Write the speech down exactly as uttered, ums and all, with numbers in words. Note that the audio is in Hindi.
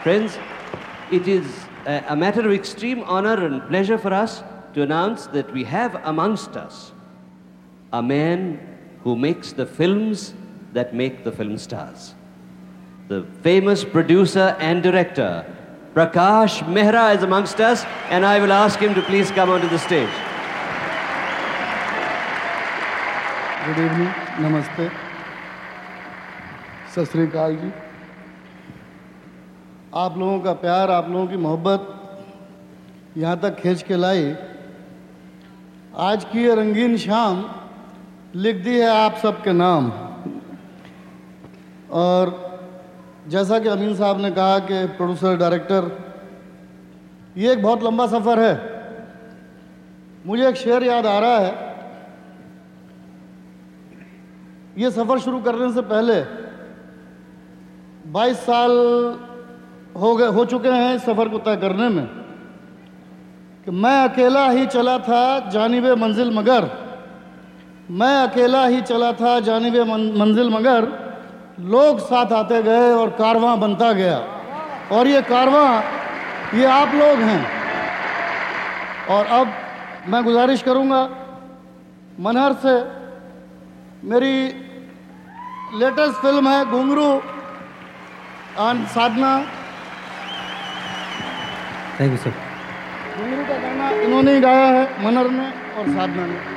Friends, it is a, a matter of extreme honor and pleasure for us to announce that we have amongst us a man who makes the films that make the film stars. The famous producer and director, Prakash Mehra, is amongst us, and I will ask him to please come onto the stage. Good evening, namaste, सत श्री अकाल जी। आप लोगों का प्यार, आप लोगों की मोहब्बत यहाँ तक खींच के लाई। आज की ये रंगीन शाम लिख दी है आप सबके नाम। और जैसा कि अमीन साहब ने कहा कि प्रोड्यूसर डायरेक्टर, ये एक बहुत लंबा सफ़र है। मुझे एक शेर याद आ रहा है। ये सफ़र शुरू करने से पहले बाईस साल हो गए हो चुके हैं इस सफ़र को तय करने में कि मैं अकेला ही चला था जानिबे मंजिल मगर मैं अकेला ही चला था जानिबे मंजिल मगर लोग साथ आते गए और कारवां बनता गया। और ये कारवां ये आप लोग हैं। और अब मैं गुजारिश करूंगा मनहर से, मेरी लेटेस्ट फिल्म है Ghungroo and Sadhana. Thank you sir. Ghungroo का गाना इन्होंने ही गाया है, मनहर ने और साधना ने।